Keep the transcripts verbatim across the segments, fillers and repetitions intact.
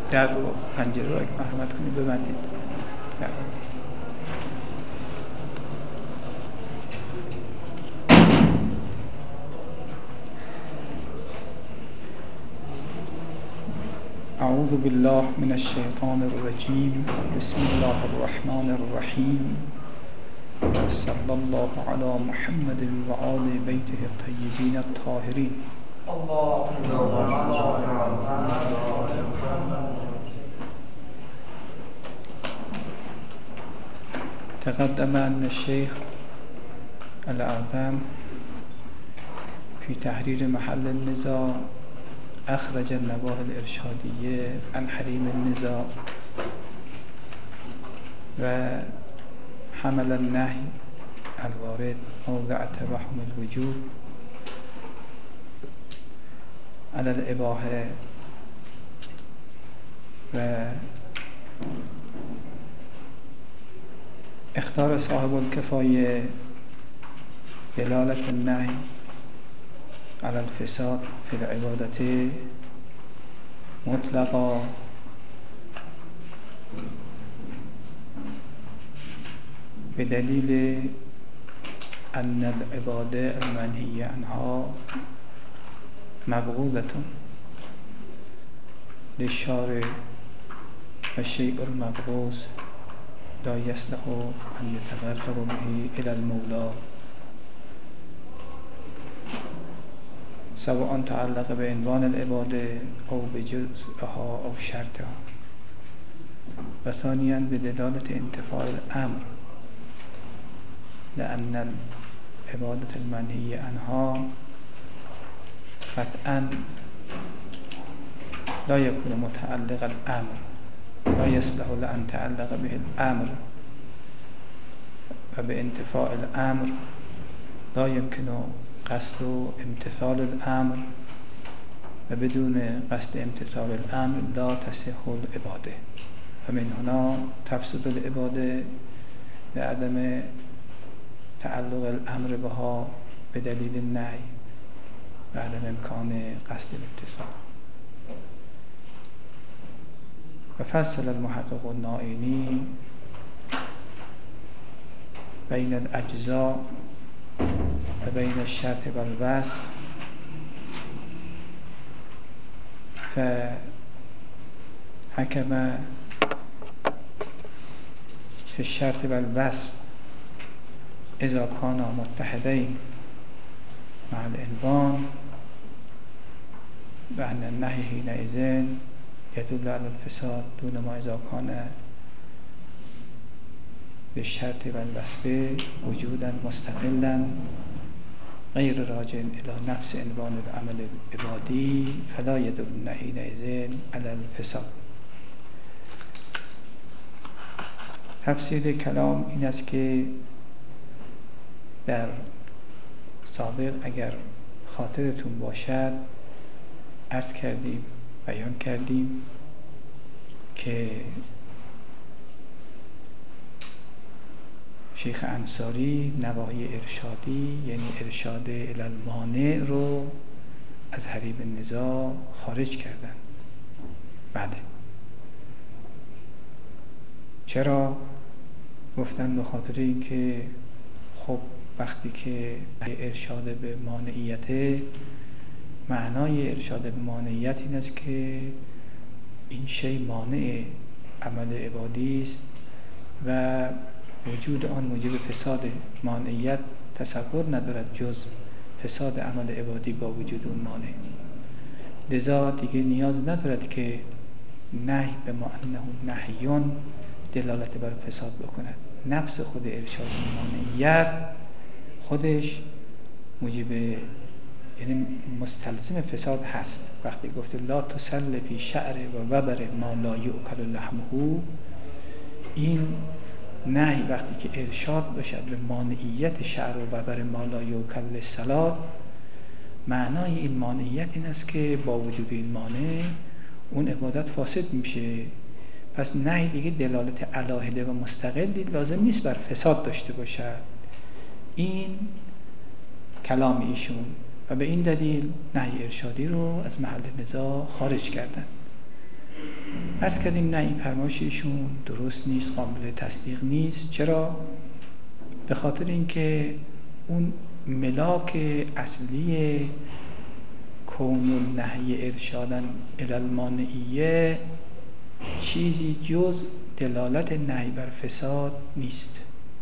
در و پنجره رو اگه مرحمت کنید ببندید. در اعوذ بالله من الشیطان الرجیم. بسم الله الرحمن الرحیم. صلی الله علی محمد و آل بیته الطیبین الطاهرین. تقدم أن الشيخ الأعظم في تحرير محل النزاع أخرج النواهي الإرشادية عن حريم النزاع وحمل النهي الوارد موضع توهم الوجوب على الإباحة و اختار صاحب الكفاية دلالة النهي على الفساد في العبادة مطلقا بدليل أن العبادة المنهية عنها مبغوضة للشارع والشيء المبغوض لا يصلح أن يتقرب به إلى المولى سواء تعلق بعنوان العبادة أو بجزءها أو شرطها. وثانيا بدلالة انتفاء الأمر لأن العبادة المنهية عنها قطعا لا يكون متعلق الأمر، لا يصلح لأن تعلق به الأمر، وبانتفاء الأمر لا يمكن قصد امتثال الأمر، وبدون قصد امتثال الأمر لا تصح العبادة. ومن هنا تفسد العبادة لعدم تعلق الأمر بها بدليل النهي وعدم إمكان قصد الامتثال. وفصل المحقق النائینی بين الأجزاء وبين الشرط والوصف فحكم في الشرط والوصف إذا كانا متحدين مع العنوان بأن النهي حينئذ يدل على الفساد دون ما إذا كان بالشرط والوصف وجودا مستقلا غير راجع إلى نفس عنوان العمل العبادي فلا يدل حينئذ على الفساد. تفسیر کلام این است که در سابق اگر خاطرتون باشد عرض کردیم، بیان کردیم که شیخ انصاری نواهی ارشادی یعنی ارشاد الی المانع رو از حریم النزاع خارج کردن. بله. چرا؟ گفتن به خاطر اینکه خب وقتی که ارشاد به مانعیت، معنای ارشاد به مانعیت این است که این شی مانع عمل عبادی است و وجود آن موجب فساد. مانعیت تصور ندارد جز فساد عمل عبادی با وجود اون مانع. لذا دیگه نیاز ندارد که نهی به معنی نهیون دلالت بر فساد بکند. نفس خود ارشاد مانعیت خودش موجب، یعنی مستلزم فساد هست. وقتی گفته لا تسل فی شعر و وبر ما لا یؤکل لحمه، این نهی وقتی که ارشاد باشد به مانعیت شعر و وبر ما لا یؤکل للصلاة، معنای این مانعیت این است که با وجود این مانع اون عبادت فاسد میشه. پس نهی دیگه دلالت علاهده و مستقلی لازم نیست بر فساد داشته باشد. این کلام ایشون و به این دلیل نهی ارشادی رو از محل نزاع خارج کردن. عرض کردیم نه، این فرمایش ایشون درست نیست، قابل تصدیق نیست. چرا؟ به خاطر اینکه اون ملاک اصلی کون النهی ارشادن الی المانعیه چیزی جز دلالت نهی بر فساد نیست.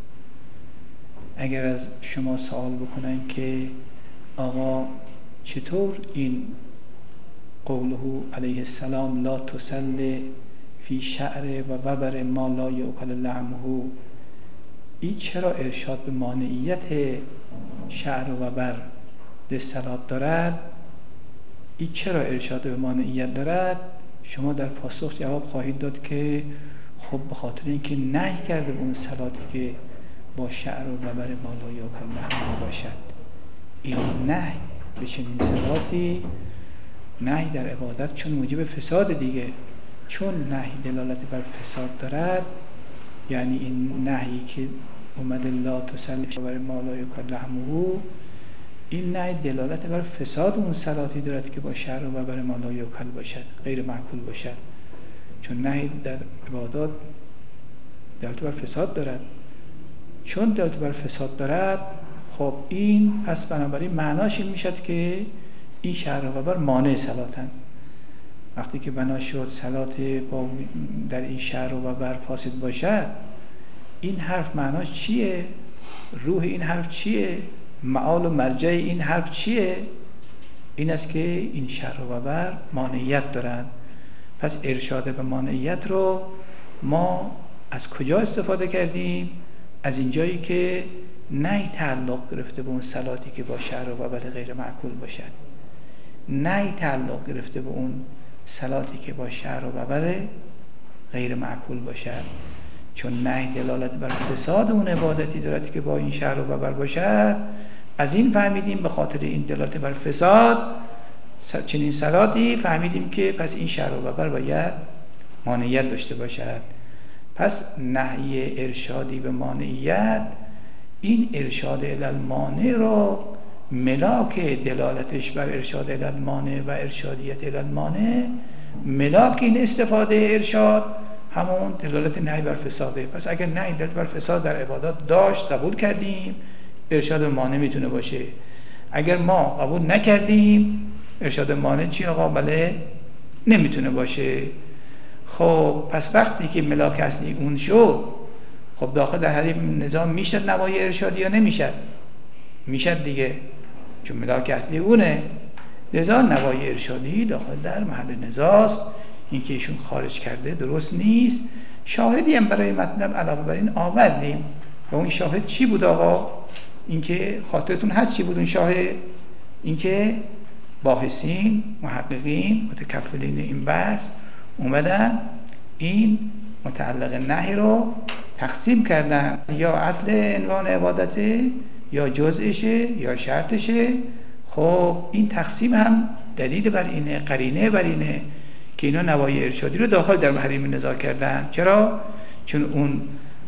اگر از شما سوال بکنن که آقا چطور این قوله علیه السلام لا تسل فی شعر و وبر ما لا یؤکل لحمه، این چرا ارشاد به مانعیت شعر و وبر للصلات دارد؟ این چرا ارشاد به مانعیت دارد؟ شما در پاسخ جواب خواهید داد که خب به خاطر اینکه نهی کرده به اون صلاتی که با شعر و وبر ما لا یؤکل لحمه باشد. این نهی به چنین صلاتی، نهی در عبادت چون موجب فساد دیگه، چون نهی دلالت بر فساد دارد، یعنی این نهی که اومده لا تسل فی بر ما لا یؤکل لحمه، این نهی دلالت بر فساد اون صلاتی دارد که با شعر و وبر ما لا یؤکل باشد، غیر معقول باشد. چون نهی در عبادات دلالت بر فساد دارد، چون دلالت بر فساد دارد، خب این پس بنابراین معناش این میشد که این شعر و وبر مانع صلاتن. وقتی که بنا شد صلات با در این شعر و وبر فاسد باشد، این حرف معناش چیه؟ روح این حرف چیه؟ معال و مرجع این حرف چیه؟ این است که این شعر و وبر مانعیت دارند. پس ارشاد به مانعیت رو ما از کجا استفاده کردیم؟ از اینجایی که نه تعلق گرفته به اون صلاتی که با شعر و وبر غیر معقول باشد، نه تعلق گرفته به اون صلاتی که با شعر و وبر غیر معقول باشد. چون نه دلالت بر فساد اون عبادتی دارد که با این شعر و وبر باشد، از این فهمیدیم به خاطر این دلالت بر فساد چنین صلاتی فهمیدیم که پس این شعر و وبر باید مانعیت داشته باشد. پس نهی ارشادی به مانعیت، این ارشاد الی المانع رو ملاک دلالتش بر ارشاد الی المانع و ارشادیت الی المانع، ملاک این استفاده ارشاد همون دلالت نهی بر فساده. پس اگر نهی دلالت بر فساد در عبادات داشت قبول کردیم، ارشاد مانع میتونه باشه. اگر ما قبول نکردیم، ارشاد مانع چی آقا؟ بله نمیتونه باشه. خب پس وقتی که ملاک اصلی اون شد، خب داخل در حریم نظام میشد نوای ارشادی یا نمیشد؟ میشد دیگه، چون ملاک اصلی اونه. لذا نوای ارشادی داخل در محل نزاست. این که ایشون خارج کرده درست نیست. شاهدی هم برای مطلب علاوه بر این آوردیم و اون شاهد چی بود آقا؟ اینکه خاطرتون هست چی بود اون شاهد؟ اینکه باحثین، محققین، متکفلین این بحث اومدن این متعلق نهی رو تقسیم کردن، یا اصل عنوان عبادته، یا جزءشه، یا شرطشه. خب این تقسیم هم دلیل بر اینه، قرینه بر اینه که اینا نوای ارشادی رو داخل در محرم نزاع کردن. چرا؟ چون اون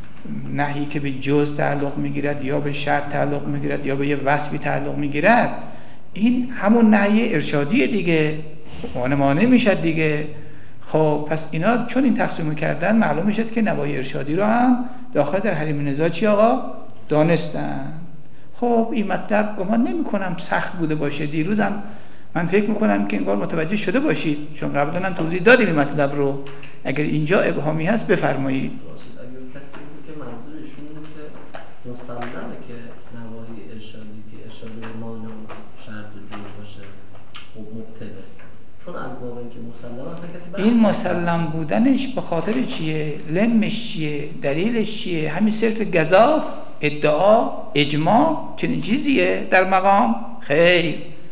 نهی که به جز تعلق میگیرد یا به شرط تعلق میگیرد یا به یه وصفی تعلق میگیرد، این همون نهی ارشادی دیگه، مانع مانع میشد دیگه. خب پس اینا چون این تقسیم کردن، معلوم میشد که نوای ارشادی رو هم داخل در حریم نزاع چی آقا؟ دانستن. خب این مطلب گمان نمی کنم سخت بوده باشه. دیروزم من فکر میکنم که انگار متوجه شده باشید، چون قبلا هم توضیح دادیم این مطلب رو. اگر اینجا ابهامی هست بفرمایید. اگر کسی بود که منظور ایشون اینه که مسلمه که نواهی ارشادی که ارشاد مانع و شرط و جور باشه خب مبتله، چون از باب اینکه مسلم اصلا کسی این مسلم بودنش به خاطر چیه؟ لمش چیه؟ دلیلش چیه؟ همین صرف گزاف، ادعا، اجماع، چنین چیزیه در مقام؟ خیر،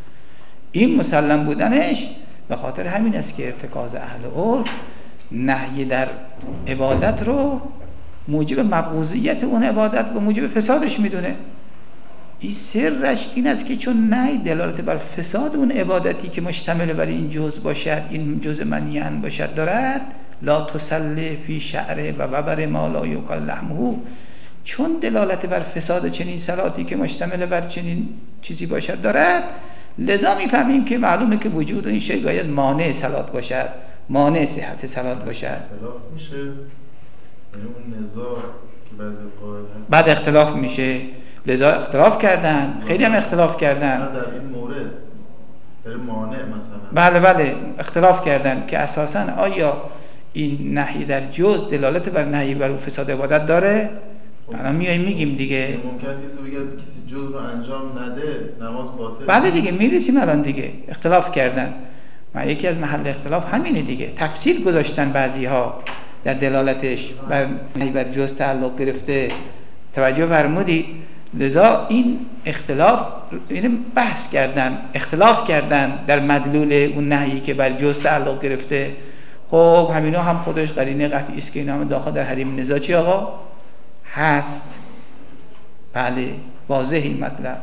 این مسلم بودنش به خاطر همین است که ارتکاز اهل عرف نهی در عبادت رو موجب مبغوضیت اون عبادت و موجب فسادش میدونه. این سرش این است که چون نهی دلالت بر فساد اون عبادتی که مشتمل بر این جزء باشد، این جزء منیعن باشد دارد، لا تسل فی شعر و وبر ما لا یؤکل لحمه، چون دلالت بر فساد چنین صلاتی که مشتمل بر چنین چیزی باشد دارد، لذا میفهمیم که معلومه که وجود این شی باید مانع صلات باشد. مانع صحت صلات باشد. اختلاف میشه، یعنی اون نزاع که بعضی قائل هست بعد اختلاف میشه، لذا اختلاف کردن، خیلی هم اختلاف کردن. نه در این مورد در مانع مثلا بله بله اختلاف کردن که اساساً آیا این نهی در جز دلالت بر نهی بر فساد عبادت داره؟ الان میایم میگیم دیگه. ممکن است کسی بگه کسی جز رو انجام نده نماز باطل. بله دیگه میرسیم الان دیگه. اختلاف کردن و یکی از محل اختلاف همینه دیگه. تفسیر گذاشتن بعضی ها در دلالتش بر نهی بر جز تعلق گرفته. توجه فرمودید؟ لذا این اختلاف این بحث کردن، اختلاف کردن در مدلول اون نهی که بر جز تعلق گرفته. خب همینا هم خودش قرینه قطعی است که اینا هم داخل در حریم نزاع چی آقا هست. بله واضح این مطلب.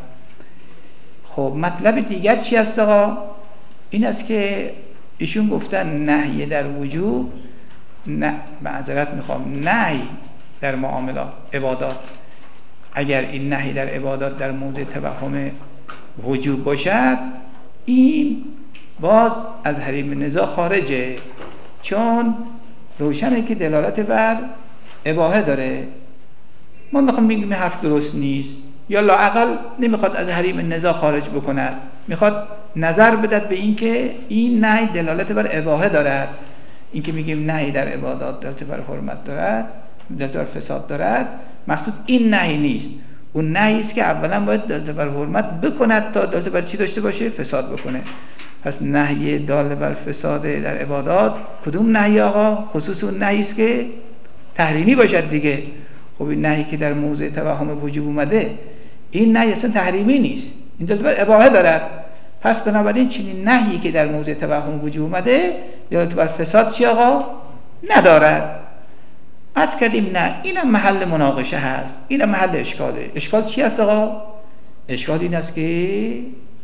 خب مطلب دیگر چی است آقا؟ این است که ایشون گفتن نهی در وجوب، نه معذرت میخوام، نهی در معاملات عبادات، اگر این نهی در عبادات در موضع توهم وجوب باشد این باز از حریم نزاع خارجه، چون روشنه که دلالت بر اباحه داره. ما میخوام بگیم حرف درست نیست یا لااقل نمیخواد از حریم نزاع خارج بکند، میخواد نظر بدهد به این که این نهی دلالت بر اباحه دارد. این که میگیم نهی در عبادات دلالت بر حرمت دارد، دلالت بر فساد دارد، مقصود این نهی نیست. اون نهی است که اولا باید دلالت بر حرمت بکند تا دلالت بر چی داشته باشه؟ فساد بکنه. پس نهی دال بر فساد در عبادات کدوم نهی آقا؟ خصوص اون نهی است که تحریمی باشد دیگه. خب این نهی که در موضع توهم وجوب اومده این نهی اصلا تحریمی نیست، این دلالت بر اباحه دارد. پس بنابراین چنین نهی که در موضع توهم وجوب اومده دلالت بر فساد چی آقا؟ ندارد. عرض کردیم نه، اینم محل مناقشه هست، اینم محل اشکاله. اشکال چی است آقا؟ اشکال این است که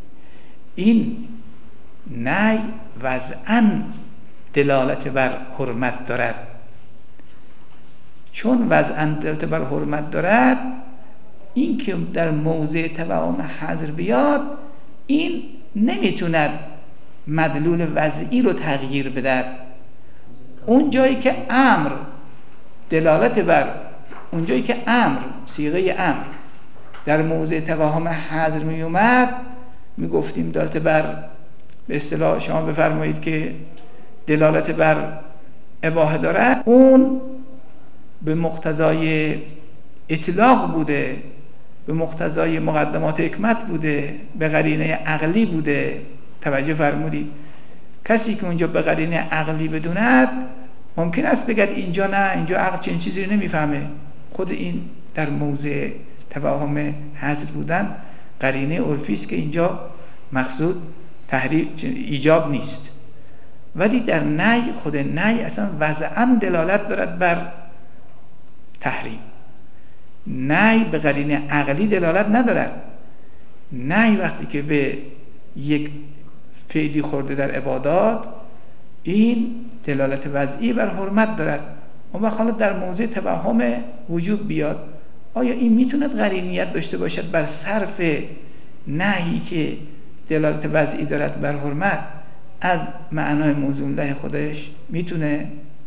این نهی وضعاً دلالت بر حرمت دارد. چون وضعاً دلالت بر حرمت دارد، این که در موضع توهم حظر بیاد این نمیتوند مدلول وضعی رو تغییر بدهد. اون جایی که امر دلالت بر اون جایی که امر صیغه امر در موضع توهم حظر می اومد، می گفتیم دلالت بر، به اصطلاح شما بفرمایید که دلالت بر اباحه دارد، اون به مقتضای اطلاق بوده، به مقتضای مقدمات حکمت بوده، به قرینه عقلی بوده. توجه فرمودید؟ کسی که اونجا به قرینه عقلی بدوند ممکن است بگد اینجا نه، اینجا عقل چنین چیزی رو نمیفهمه. خود این در موضع توهم حظر بودن قرینه عرفی است که اینجا مقصود تحریم ایجاب نیست. ولی در نهی، خود نهی اصلا وضعاً دلالت دارد بر تحریم. نهی به قرینه عقلی دلالت ندارد. نهی وقتی که به یک فعلی خورده در عبادات این دلالت وضعی بر حرمت دارد. اما وقتی در موضع توهم وجوب بیاد، آیا این میتوند قرینیت داشته باشد بر صرف نهی که دلالت وضعی دارد بر حرمت از معنای موضوع الله خودش؟ میتونه؟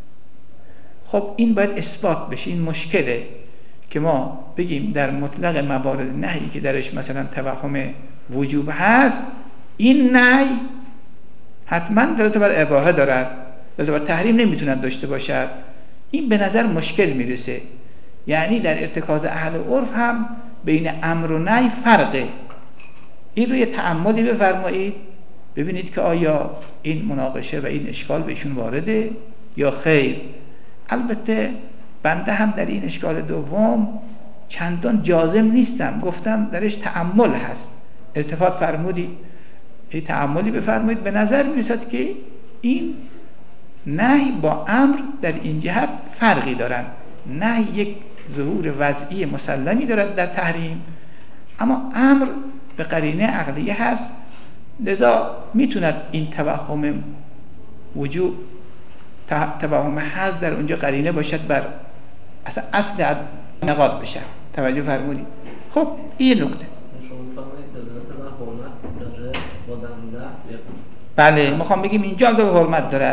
خب این باید اثبات بشه. این مشکله که ما بگیم در مطلق موارد نهی که درش مثلا توهم وجوب هست، این نهی حتما دلالت بر اباحه دارد، دلالت بر تحریم نمیتوند داشته باشد. این به نظر مشکل میرسه. یعنی در ارتکاز اهل عرف هم بین امر و نهی فرقه. این رو یه تأملی بفرمایید ببینید که آیا این مناقشه و این اشکال بهشون وارده یا خیر. البته بنده هم در این اشکال دوم چندان جازم نیستم، گفتم درش تأمل هست. التفات فرمودید، این تأملی بفرمایید. به نظر میرسد که این نهی با امر در این جهت فرقی دارن. نهی یک ظهور وضعی مسلمی دارد در تحریم، اما امر به قرینه عقلیه هست، لذا میتوند این توهم وجود توهم حظ در اونجا قرینه باشد بر اصلا اصل نقاط بشه. توجه فرمودید؟ خب این نکته. شما می‌فرمایید دلالت بر حرمت داره بازم نه؟ بله، میخوام بگیم اینجا هم دو حرمت دارد.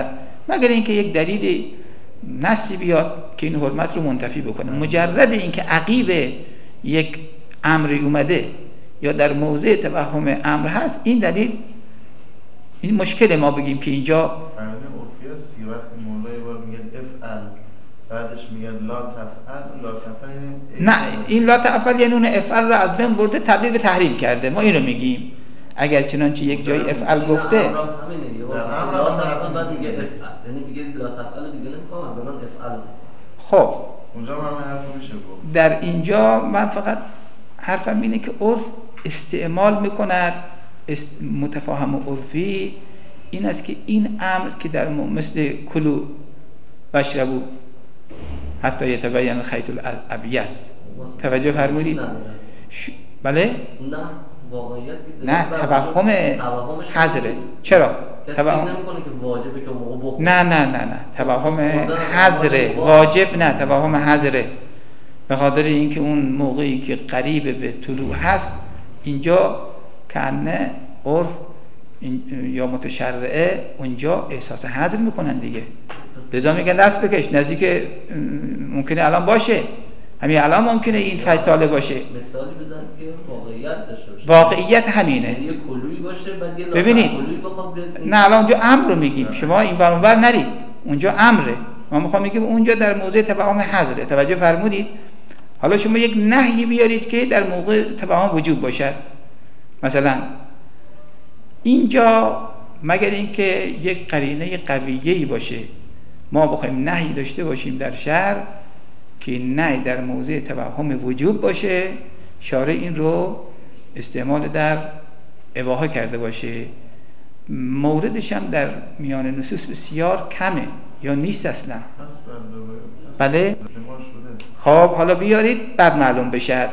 مگر اینکه یک دلیل نصی بیاد که این حرمت رو منتفی بکنه. مجرد اینکه عقیب یک امری اومده یا در موضع توهم امر هست، این دلیل، این مشکل ما بگیم که اینجا قانون عرفی است که وقتی مولا یه بار میگه افعل بعدش میگه لا تفعل، لا تفعل یعنی نه، این لا تفعل یعنی اون افعل رو از بین برده، تبدیل به تحریم کرده. ما این رو میگیم. اگر چنانچه یک جای افعل گفته در امر لا تفعل بعد میگه افعل، یعنی میگه لا تفعل دیگه نمیخوام، از الان افعل. خب اونجا هم همه حرف میشه گفت. در اینجا من فقط حرفم اینه که عرف استعمال میکند، است متفاهم و عرفی این است که این امر که در مثل کلو واشربو حتی یتبین الخیط الابیض، توجه فرمودید؟ ش... بله؟ نه واقعیت نه، توهم حذره. چرا؟ توهم نمیکنه که واجبه که موقع بخوره. نه نه نه نه، توهم حذره، واجب نه، توهم حذره. به خاطر اینکه اون موقعی که قریب به طلوع هست، اینجا کنه عرف یا متشرعه اونجا احساس حذر میکنن دیگه، لذا میگن دست بکش، نزدیک ممکنه الان باشه، همین الان ممکنه این فیتاله باشه. مثالی بزن که واقعیت داشته باشه. واقعیت همینه. یه کلویی باشه بعد یه ببینید، نه الان اونجا امر رو میگیم، شما این ور اونور نرید، اونجا امره. ما میخوام میگیم اونجا در موضع توهم حذره، توجه فرمودید؟ حالا شما یک نهی بیارید که در موقع توهم وجود باشد. مثلا اینجا مگر اینکه یک قرینه قویه‌ای باشه ما بخوایم نهی داشته باشیم در شرع که نهی در موضع توهم وجوب باشه، شارع این رو استعمال در اباحه کرده باشه. موردش هم در میان نصوص بسیار کمه یا نیست اصلا. بله؟ خب حالا بیارید بعد معلوم بشد.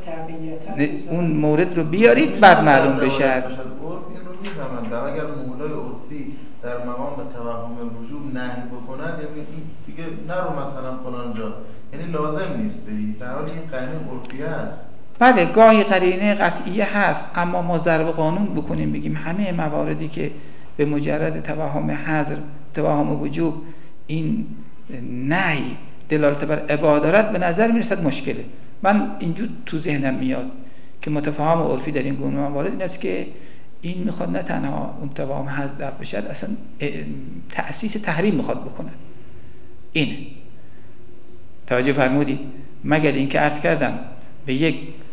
اون مورد رو بیارید بعد معلوم بشد. عرف این رو میفهمن. در اگر مولای عرفی در مقام توهم وجوب نهی بکند، یعنی دیگه نرو مثلا فلان جا، یعنی لازم نیست بری، در حالی این قرینه عرفی است. بله، گاهی قرینه قطعیه هست، اما ما ضرب قانون بکنیم بگیم همه مواردی که به مجرد توهم حذر، توهم وجوب این نهی دلالت بر اباحه دارد، به نظر میرسد مشکله. من اینجور تو ذهنم میاد که متفاهم و عرفی در این گونه موارد این است که این میخواد نه تنها اون توهم حذر دفع بشد، اصلا تأسیس تحریم میخواد بکنه. این توجه فرمودید؟ مگر اینکه عرض کردم به یک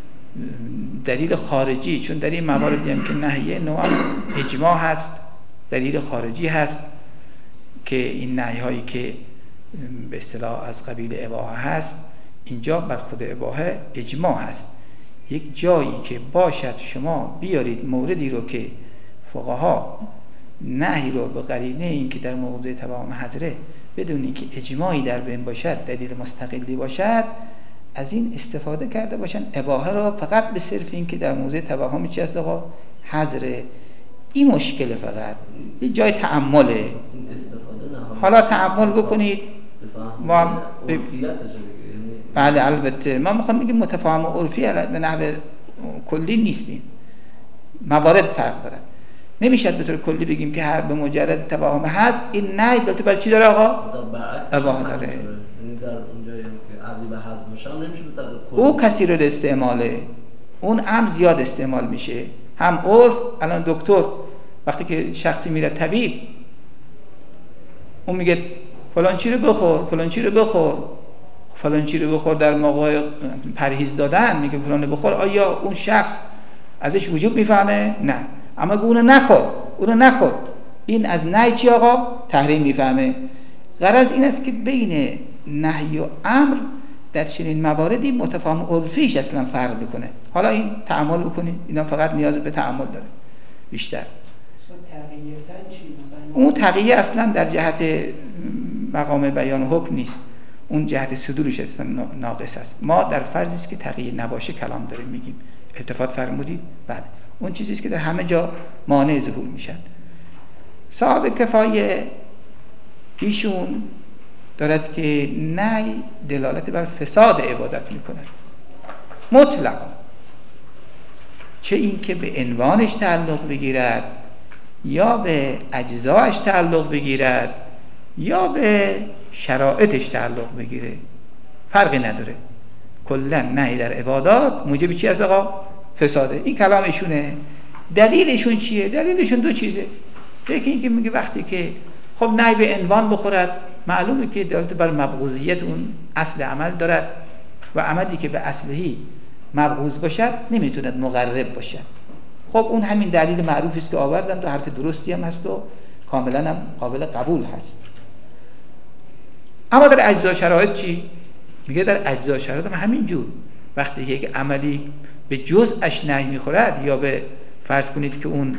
دلیل خارجی، چون در این مواردی هم که نهیه نوعا اجماع هست، دلیل خارجی هست که این نهی هایی که به اصطلاح از قبیل اباحه هست، اینجا بر خود اباحه اجماع هست. یک جایی که باشد شما بیارید موردی رو که فقها نهی رو به قرینه این که در موضع توهم حذره بدون اینکه اجماعی در بین باشد، دلیل مستقلی باشد، از این استفاده کرده باشن اباحه رو فقط به صرف این که در موضع توهم چی هست آقا؟ حذره. این مشکل فقط یه جای تأمله. حالا تأمل بکنید. ما ب... بله البته ما میخوام بگیم متفاهم و عرفی به نحو کلی نیستیم، موارد فرق دارن. نمیشد به طور کلی بگیم که هر به مجرد توهم حذف این نه دلته بر چی داره آقا؟ اباحه داره. یعنی در اونجایی که عقلی به حذف باشه هم نمیشه به طور کلی. او کسی رو استعماله، اون امر زیاد استعمال میشه. هم عرف، الان دکتر وقتی که شخصی میره طبیب، اون میگه فلان چی رو بخور، فلان چی رو بخور، فلان چی رو بخور، در موقع پرهیز دادن میگه فلان بخور، آیا اون شخص ازش وجوب میفهمه؟ نه. اما اونو نخور، اونو نخور، این از نهی چی آقا؟ تحریم میفهمه. غرض این است که بین نهی و امر در چنین مواردی متفاهم عرفیش اصلا فرق میکنه. حالا این تأمل بکنید، اینا فقط نیاز به تأمل داره بیشتر. اون تقیه اصلا در جهت مقام بیان و حکم نیست، اون جهت صدورش اصلا ناقص است. ما در فرضی است که تقیه نباشه کلام داریم میگیم. التفات فرمودید؟ بله. اون چیزی است که در همه جا مانع ظهور میشن. صاحب کفایه ایشون دارد که نهی دلالت بر فساد عبادت میکنه مطلقا، چه این که به عنوانش تعلق بگیرد یا به اجزایش تعلق بگیرد یا به شرایطش تعلق بگیره، فرقی نداره. کلا نهی در عبادات موجب چی است آقا؟ فساده. این کلامشونه. دلیلشون چیه؟ دلیلشون دو چیزه. یکی اینکه میگه وقتی که خب نهی به عنوان بخورد، معلومه که دلالت بر مبغوضیت اون اصل عمل دارد و عملی که به اصلهی مبغوض باشد نمیتوند مقرب باشد. خب اون همین دلیل معروفی است که آوردن، تو حرف درستی هم هست و کاملا هم قابل قبول هست. اما در اجزا شرایط چی؟ میگه در اجزا شرایط هم همین جور. وقتی که یک عملی به جزءش نهی میخورد یا به فرض کنید که اون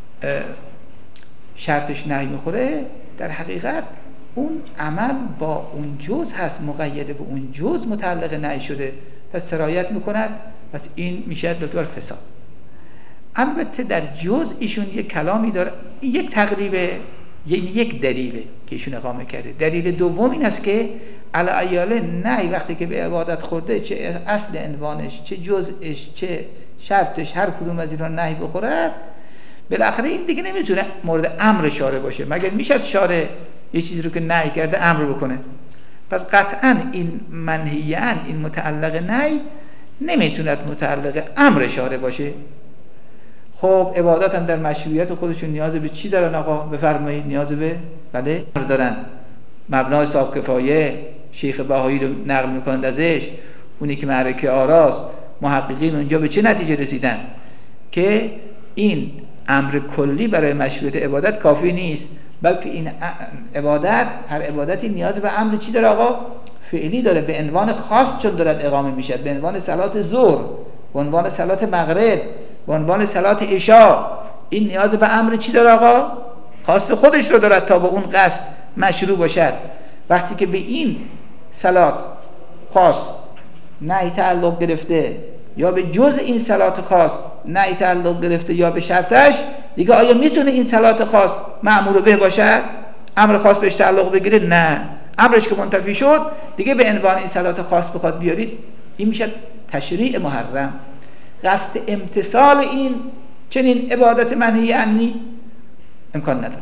شرطش نهی میخوره، در حقیقت اون عمل با اون جزء هست، مقید به اون جزء متعلق نهی شده، پس سرایت میکند، پس این میشه دلالت بر فساد. البته در جزء ایشون یک کلامی داره، یک تقریبه، یعنی یک دلیله که ایشون اقامه کرده. دلیل دوم این است که علی نهی وقتی که به عبادت خورده، چه اصل عنوانش، چه جزءش، چه شرطش، هر کدوم از اینا نهی بخورد، بالاخره این دیگه نمیتونه مورد امر شارع باشه. مگر میشه شارع یه چیزی رو که نهی کرده امر بکنه؟ پس قطعا این منهیان، این متعلق نهی نمیتونه متعلق امر شارع باشه. خب عبادات هم در مشروعیت خودشون نیاز به چی دارن آقا؟ بفرمایید. نیاز به بله دارن. مبنای صاحب کفایه شیخ بهایی رو نقل میکنند ازش، اونی که معرکه آراست، محققین اونجا به چه نتیجه رسیدن؟ که این امر کلی برای مشروعیت عبادت کافی نیست، بلکه این عبادت، هر عبادتی نیاز به امر چی داره آقا؟ فعلی داره، به عنوان خاص چون دارد اقامه میشه، به عنوان صلات ظهر، به عنوان صلات مغرب، به عنوان صلات عشاء، این نیاز به امر چی داره آقا؟ خاص خودش رو دارد تا به اون قصد مشروع باشد. وقتی که به این صلات خاص نهی تعلق گرفته یا به جزء این صلات خاص نهی تعلق گرفته یا به شرطش، دیگه آیا میتونه این صلات خاص مأمور به باشد؟ امر خاص بهش تعلق بگیره؟ نه. امرش که منتفی شد دیگه به عنوان این صلات خاص بخواد بیارید، این میشه تشریع محرم. قصد امتثال این چنین عبادت منهی عنی امکان نداره.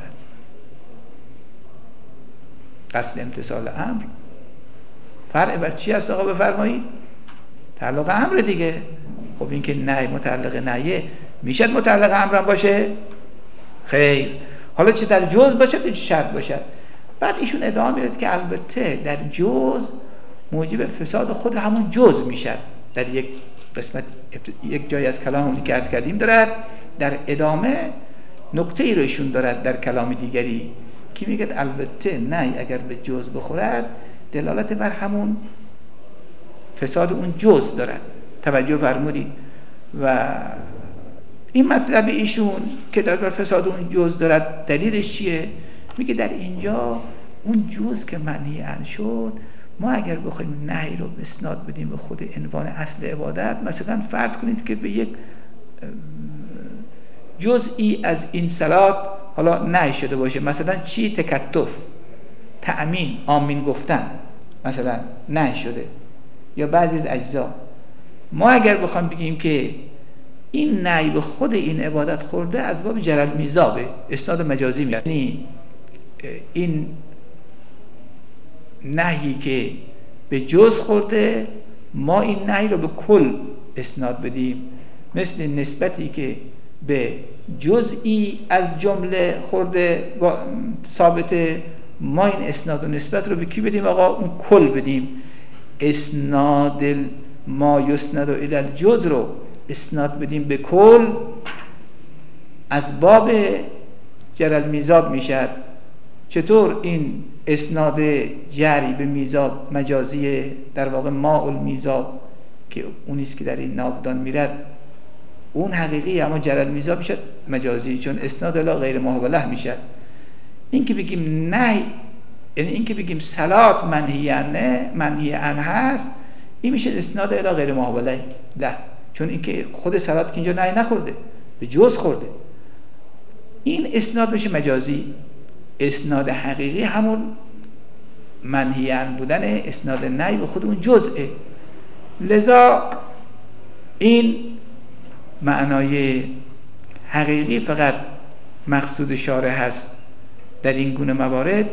قصد امتثال امر فرع بر چی هست آقا؟ بفرمایید. تعلق امر دیگه. خب این که نهی متعلق نهیه، میشه متعلق امرم باشه؟ خیر. حالا چه در جز باشه چه شرط باشه. بعد ایشون ادامه میده که البته در جز موجب فساد خود همون جز میشه. در یک قسمت یک جای از کلام که عرض کردیم دارد، در ادامه نکته ای رو ایشون دارد در کلام دیگری که میگه البته نهی اگر به جز بخورد دلالت بر همون فساد اون جز دارد. توجه فرمودید؟ و این مطلب ایشون که در فساد اون جز دارد دلیلش چیه؟ میگه در اینجا اون جز که منهی عنه شد، ما اگر بخوایم نهی رو اسناد بدیم به خود عنوان اصل عبادت، مثلا فرض کنید که به یک جزئی از این صلات حالا نهی شده باشه، مثلا چی؟ تکتف، تأمین، آمین گفتن مثلا نهی شده، یا بعضی از اجزا. ما اگر بخوایم بگیم که این نهی به خود این عبادت خورده، از باب جرل میزابه، اسناد مجازی میاد. یعنی این نهی که به جز خورده، ما این نهی رو به کل اسناد بدیم، مثل نسبتی که به جزئی از جمله خورده ثابته، ما این اسناد و نسبت رو به کی بدیم آقا؟ اون کل بدیم. اسناد ما یسند و الی الجز رو اسناد بدیم به کل، از باب جرل میزاب میشد. چطور این اسناد جری به میزاب مجازی، در واقع ماء المیزاب که اونیست که در این ناودان میرد اون حقیقی، اما جرل میزاب میشد مجازی، چون اسناد الی غیر محوله میشد. این که بگیم نه، یعنی این که بگیم صلات منهی عنه منهی عنه هست، این میشه اسناد الی غیر محوله. نه، چون این که خود صلات که اینجا نهی نخورده، به جز خورده، این اسناد میشه مجازی. اسناد حقیقی همون منهی عنه بودن، اسناد نهی به خود اون جزئه. لذا این معنای حقیقی فقط مقصود شارع هست در این گونه موارد،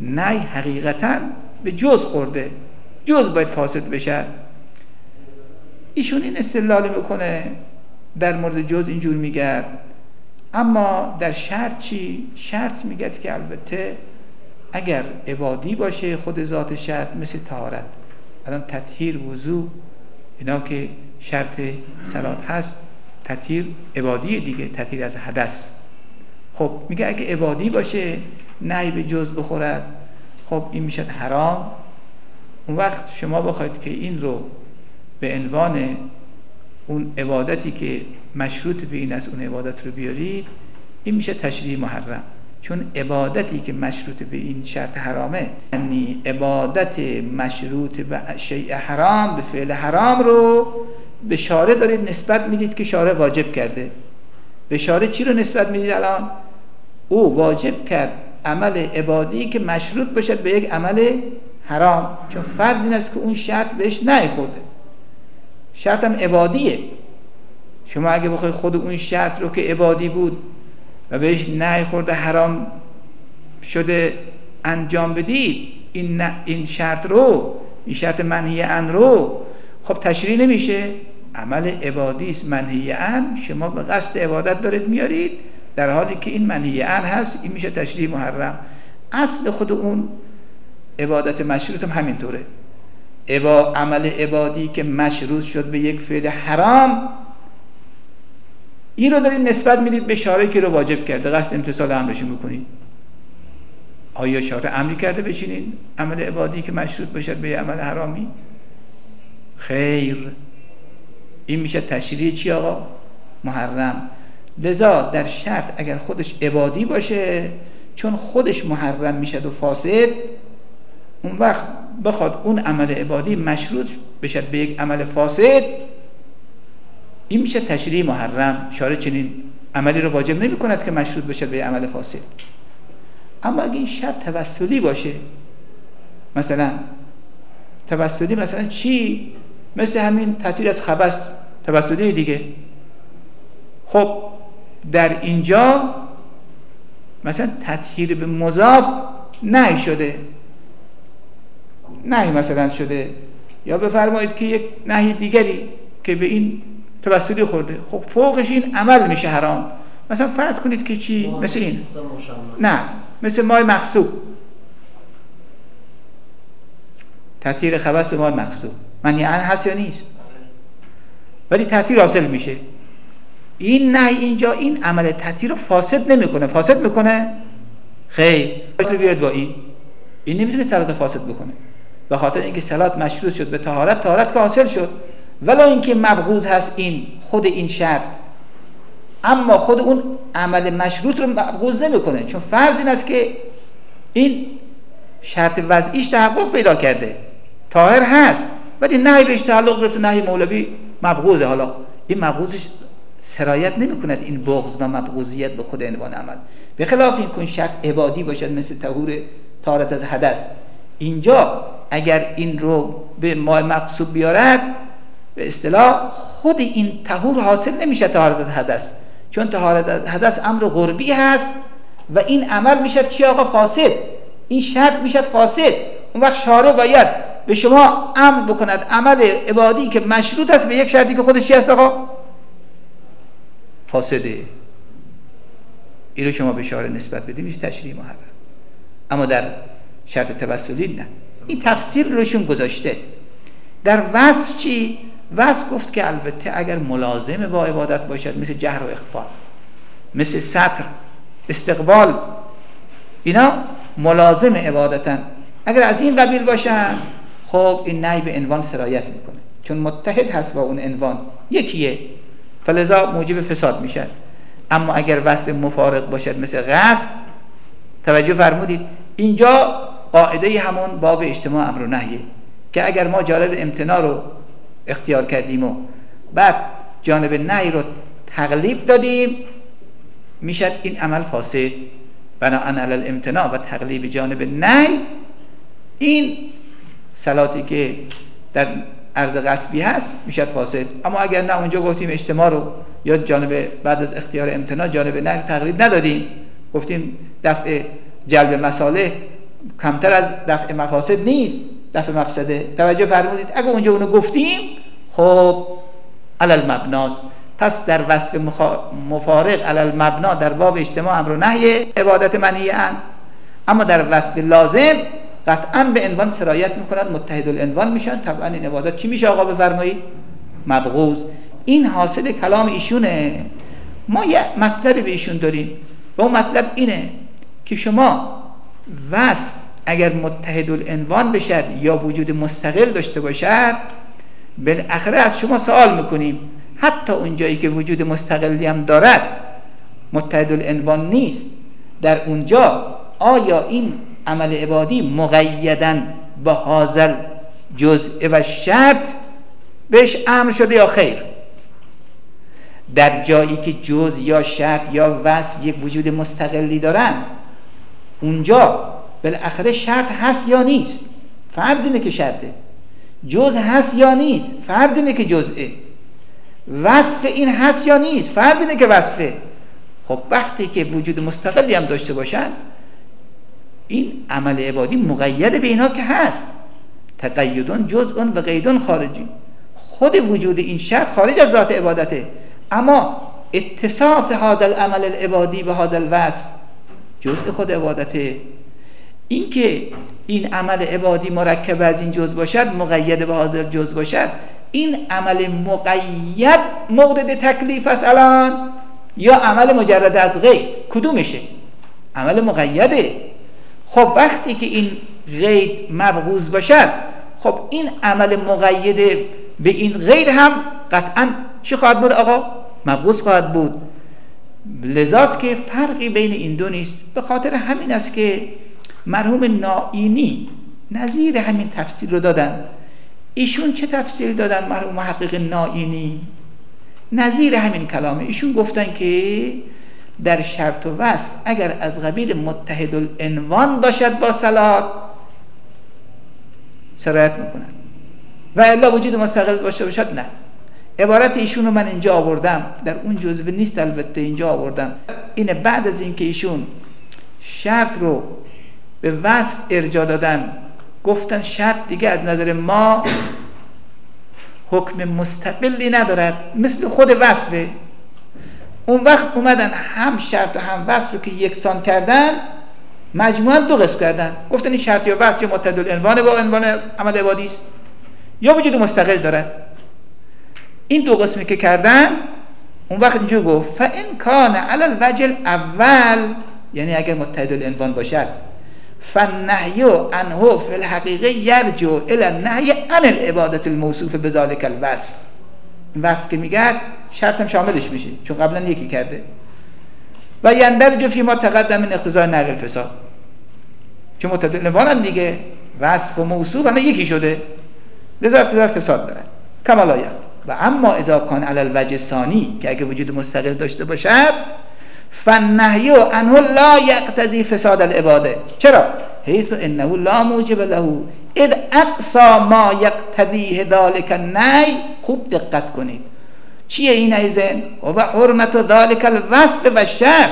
نه حقیقتاً به جز خورده، جز باید فاسد بشه. ایشون این استدلال میکنه در مورد جز اینجور میگه، اما در شرط چی؟ شرط میگه که البته اگر عبادی باشه خود ذات شرط مثل طهارت، الان تطهیر وضو اینا که شرط صلات هست، تطهیر عبادی دیگه، تطهیر از حدث. خب میگه اگه عبادی باشه نهی به جز بخورد، خب این میشه حرام. اون وقت شما بخواید که این رو به عنوان اون عبادتی که مشروط به این از اون عبادت رو بیارید، این میشه تشریع محرم، چون عبادتی که مشروط به این شرط حرامه، یعنی عبادت مشروط به شیء حرام، به فعل حرام رو به شارع دارید نسبت میدید که شارع واجب کرده. به شارع چی رو نسبت میدید الان؟ او واجب کرد عمل عبادی که مشروط باشد به یک عمل حرام، چون فرض این است که اون شرط بهش نخورده، شرط هم عبادیه. شما اگه بخواید خود اون شرط رو که عبادی بود و بهش نخورده، حرام شده انجام بدید این این شرط رو، این شرط منهی عن رو، خب تشریع نمیشه. عمل عبادی است منهی عن، شما به قصد عبادت دارید میارید در حالی که این منهی عن هست، این میشه تشریع محرم. اصل خود اون عبادت مشروط هم همینطوره. عبا عمل عبادی که مشروط شد به یک فعل حرام، این رو دارید نسبت میدید به شارعی که رو واجب کرده، قصد امتثال امرش میکنید. آیا شارع امری کرده بشینید عمل عبادی که مشروط باشد به عمل حرامی؟ خیر، این میشه تشریع چی آقا؟ محرم. لذا در شرط اگر خودش عبادی باشه، چون خودش محرم میشد و فاسد، اون وقت بخواد اون عمل عبادی مشروط بشد به یک عمل فاسد، این میشه تشریع محرم. شارع چنین عملی رو واجب نمی کند که مشروط بشد به یک عمل فاسد. اما اگه این شرط توسلی باشه، مثلا توسلی مثلا چی؟ مثل همین تطهیر از خبث، توسلی دیگه. خب در اینجا مثلا تطهیر به مضاف نهی شده، نهی مثلا شده، یا بفرمایید که یک نهی دیگری که به این توسلی خورده، خب فوقش این عمل میشه حرام. مثلا فرض کنید که چی؟ مثل این، نه مثل مای مغصوب، تطهیر خبث به مای مغصوب منهی عنه هست یا نیست؟ ولی تطهیر حاصل میشه. این نهی اینجا این عمل تطهیر رو فاسد نمیکنه. فاسد میکنه؟ خیر. رو بیاد با این این نمیتونه صلات فاسد بکنه، به خاطر اینکه صلات مشروط شد به طهارت، طهارت که حاصل شد، ولی اینکه مبغوض هست این خود این شرط، اما خود اون عمل مشروط رو مبغوض نمیکنه، چون فرض این است که این شرط وضعیش تحقق پیدا کرده، طاهر هست، ولی نهی بهش تعلق گرفته، نهی مولوی مبغوضه. حالا این مبغوضش سرایت نمی کند این بغض و مبغوضیت به خود عنوان عمل، به خلاف این کن شرط عبادی باشد مثل طهور طهارت از حدث. اینجا اگر این رو به مای مقصود بیارد، به اصطلاح خود این طهور حاصل نمیشه طهارت از حدث، چون طهارت از حدث امر غربی هست و این عمل میشد چی آقا؟ فاسد. این شرط میشد فاسد. اون وقت شارع باید به شما امر بکند عمل عبادی که مشروط است به یک شرطی که خودش چی است آقا؟ فاسده. این رو شما به شارع نسبت بدید میشه تشریع محرم. اما در شرط توسلی نه. این تفسیر روشون گذاشته. در وصف چی؟ وصف گفت که البته اگر ملازم با عبادت باشد، مثل جهر و اخفا، مثل ستر، استقبال، اینا ملازم عبادتن، اگر از این قبیل باشن، خب این نهی به عنوان سرایت میکنه، چون متحد هست با اون عنوان، یکیه، فلذا موجب فساد میشه. اما اگر وصف مفارق باشد مثل غصب، توجه فرمودید اینجا قاعده همون باب اجتماع امر و نهیه، که اگر ما جانب امتناع رو اختیار کردیم و بعد جانب نهی رو تغلیب دادیم، میشد این عمل فاسد. بناءً علی الامتناع و تغلیب جانب نهی، این صلاتی که در عرض غصبی هست میشد فاسد. اما اگر نه اونجا گفتیم اجتماع رو یا جانب بعد از اختیار امتناع جانب نهی تغلیب ندادیم، گفتیم دفع جلب مصالح کمتر از دفع مفاسد نیست، دفع مفسده. توجه فرمودید؟ اگه اونجا اونو گفتیم خب علل مبناست. پس در وصف مفارق علل مبنا در باب اجتماع امر و نهی عبادت منهی عنه، اما در وصف لازم قطعا به عنوان سرایت میکند، متحد العنوان میشن. طبعا این عبادت چی میشه آقا بفرمایید؟ مبغوض. این حاصل کلام ایشونه. ما یه مطلبی به ایشون داریم و اون مطلب اینه که شما وصف اگر متحد العنوان بشد یا وجود مستقل داشته باشد، بالاخره از شما سوال میکنیم حتی اون جایی که وجود مستقلی هم دارد متحد العنوان نیست، در اونجا آیا این عمل عبادی مقیدن به حاضر جزء و شرط بهش امر شده یا خیر؟ در جایی که جزء یا شرط یا وصف یک وجود مستقلی دارن، اونجا بالاخره شرط هست یا نیست؟ فرض اینه که شرطه. جزء هست یا نیست؟ فرض اینه که جزءه. وصف این هست یا نیست؟ فرض اینه که وصفه. خب وقتی که وجود مستقلی هم داشته باشن، این عمل عبادی مقید به اینا که هست. تقیدون جزء و قیدون خارجی. خود وجود این شرط خارج از ذات عبادته، اما اتصاف هذا العمل العبادی به هذا الوصف جزء خود عبادته. این که این عمل عبادی مرکب از این جزء باشد، مقید به هذا الجزء باشد، این عمل مقید مورد تکلیف است الان یا عمل مجرد از غیر؟ کدومشه؟ عمل مقیده. خب وقتی که این غیر مبغوض باشد، خب این عمل مقید به این غیر هم قطعا چی خواهد بود آقا؟ مبغوض خواهد بود. لذاست که فرقی بین این دو نیست. به خاطر همین است که مرحوم نائینی نظیر همین تفسیر رو دادن. ایشون چه تفسیر دادن مرحوم محقق نائینی؟ نظیر همین کلامه. ایشون گفتن که در شرط و وصف اگر از قبیل متحد العنوان باشد با صلات سرایت میکنن و الا وجود مستقل باشه باشد نه. عبارت ایشون رو من اینجا آوردم، در اون جزوه نیست البته، اینجا آوردم. اینه بعد از اینکه ایشون شرط رو به وصف ارجاع دادن، گفتن شرط دیگه از نظر ما حکم مستقلی ندارد، مثل خود وصفه. اون وقت اومدن هم شرط و هم وصف رو که یکسان کردن، مجموعاً دو قسم کردن. گفتن این شرط یا وصف یا متحد العنوان با عنوان عمل عبادی است یا وجود مستقل دارد. این دو قسمی که کردن، اون وقت اینجور گفت فَإِنْ كَانَ عَلَى الْوَجْهِ الْأَوَّلِ، یعنی اگر متحد العنوان باشد، فَالنَّهْيُ عَنْهُ فِي الْحَقِيقَةِ يَرْجِعُ إِلَى النَّهْيِ عَنِ الْعِبَادَةِ الْمَوْصُوفِ بِذَلِكَ الْوَصْفِ. این وصف که میگه شرط هم شاملش میشه، چون قبلا یکی کرده. و یندرج فیما تقدم من اقتضاء نقل الفساد، چون متحد العنوان دیگه وصف و موصوف هم یکی شده، لذا اقتضاء فساد دارن. کما لا یخفی. و اما اذا کان علی الوجه ثانی، که اگه وجود مستقل داشته باشد، فالنهی عنه لا یقتضی فساد العباده. چرا؟ حیث انه لا موجب له اذ اقصى ما یقتضیه ذلک النهی. خوب دقت کنید چیه این ایزن؟ و حرمت ذلک الوصف و شرط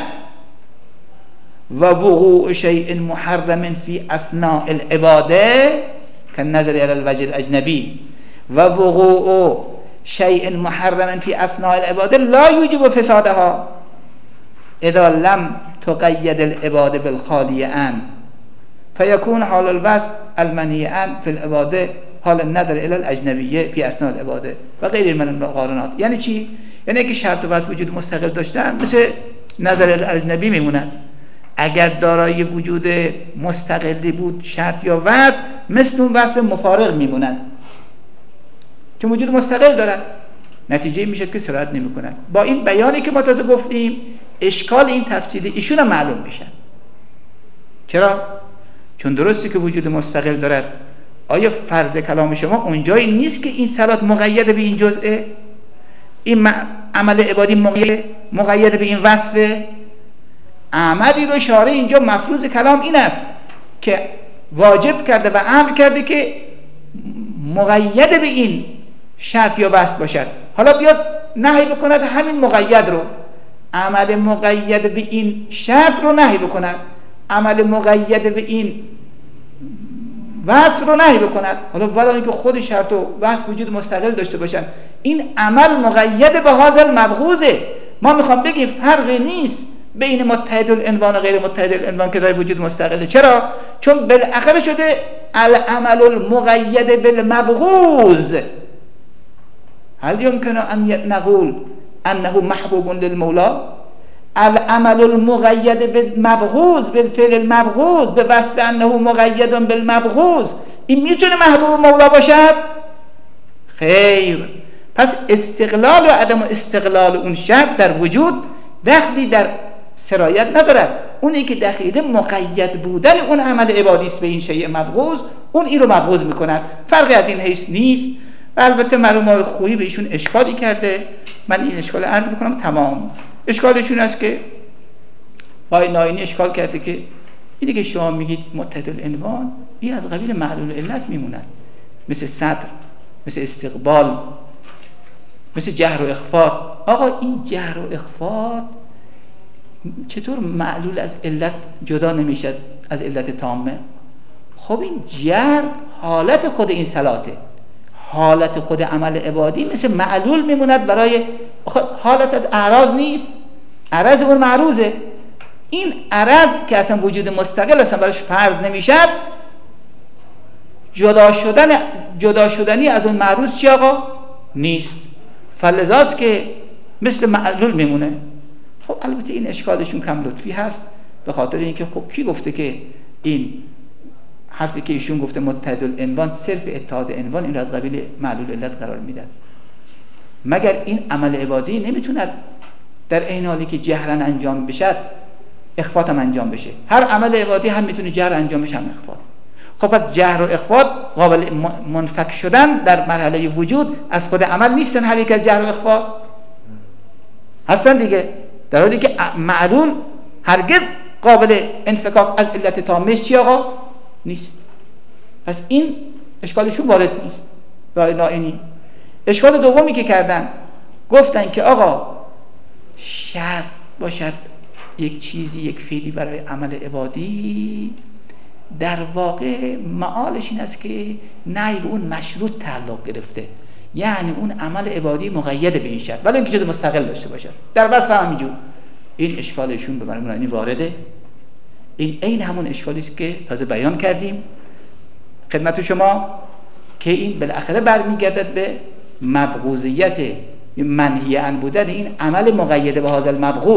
و وقوع شیء محرم فی اثناء العباده كالنظر الى الوجه الاجنبی و وقوع شیء محرم فی اثناء العباده لا یوجب فسادها اذا لم تقید العباده بالخالی عن فیکون حال الوصف المنهی عن فی العباده حال النظر الى الاجنبیه فی اثناء العباده و غیر من المقارنات. یعنی چی؟ یعنی اگه شرط و وصف وجود مستقل داشتن، مثل نظر الاجنبی میمونن. اگر دارای وجود مستقلی بود شرط یا وصف، مثل اون وصف مفارق میمونن، چون وجود مستقل دارن. نتیجه میشه که سرایت نمیکنن. با این بیانی که ما تازه گفتیم، اشکال این تفسیر ایشون هم معلوم میشن. چرا؟ چون درسته که وجود مستقل دارد. آیا فرض کلام شما اونجایی نیست که این صلات مقید به این جزئه؟ این عمل عبادی مقید, مقید به این وصفه؟ عملی رو شارع اینجا مفروض کلام این است که واجب کرده و امر کرده که مقید به این شرط یا وصف باشد. حالا بیاد نهی بکند همین مقید رو، عمل مقید به این شرط رو نهی بکند، عمل مقید به این وصف رو نهی بکند، حالا ولی اینکه خود شرط و وصف وجود مستقل داشته باشن، این عمل مقید به هذا المبغوضه. ما میخوام بگیم فرقی نیست بین متحد العنوان و غیر متحد العنوان که داره وجود مستقله. چرا؟ چون بالاخره شده العمل المقید بالمبغوض. هل يمكن ان نقول انه محبوب للمولا؟ العمل المقید بالمبغوض، بالفعل المبغوض، به وصف انه مقید بالمبغوض، این میتونه محبوب مولا باشد؟ خیر. پس استقلال و عدم استقلال اون شرط در وجود دخلی در سرایت ندارد. اونی که دخیل مقید بودن اون عمل عبادی است به این شیء مبغوض، اون این رو مبغوض میکند. فرقی از این حیث نیست. و البته مرحوم آقای خویی به ایشون اشکالی کرده، من این اشکال عرض میکنم تمام. اشکالشون است که آقای ناینی اشکال کرده که اینی که شما میگید متحد العنوان، این از قبیل معلول علت میموند، مثل صدر، مثل استقبال، مثل جهر و اخفاء. آقا این جهر و اخفاء چطور معلول از علت جدا نمیشد از علت تامه؟ خب این جهر حالت خود این صلاته، حالت خود عمل عبادی مثل معلول میموند برای حالت از اعراض نیست، عرض اون معروضه. این عرض که اصلا وجود مستقل اصلا براش فرض نمیشد، جدا شدن جدا شدنی از اون معروض چی آقا؟ نیست. فلذاست که مثل معلول میمونه. خب البته این اشکالشون کم لطفی هست، به خاطر اینکه خب کی گفته که این حرفی که ایشون گفته متحد العنوان صرف اتحاد عنوان این را از قبیل معلول علت قرار میدن؟ مگر این عمل عبادی نمیتوند در این حالی که جهرن انجام بشد اخفات هم انجام بشه؟ هر عمل عبادی هم میتونه جهر انجام بشه هم اخفات. خب پس جهر و اخفات قابل منفک شدن در مرحله وجود از خود عمل نیستن، هر یک از جهر و اخفات هستن دیگه، در حالی که معلول هرگز قابل انفکاک از علت تامش چی آقا؟ نیست. پس این اشکالشون وارد نیست. برای ناینی اشکال دومی که کردن، گفتن که آقا شرط باشد یک چیزی، یک فعلی برای عمل عبادی، در واقع معالش این است که نهی به اون مشروط تعلق گرفته، یعنی اون عمل عبادی مقید به این شرط ولی اینکه جز مستقل داشته باشد. در وصف همینجور این اشکالشون به مرحوم ناینی وارده. این عین همون اشکالی است که تازه بیان کردیم خدمت شما که این بالاخره برمیگردد به مبغوضیت منهی عن بودن این عمل مقید به هذا المبغوض.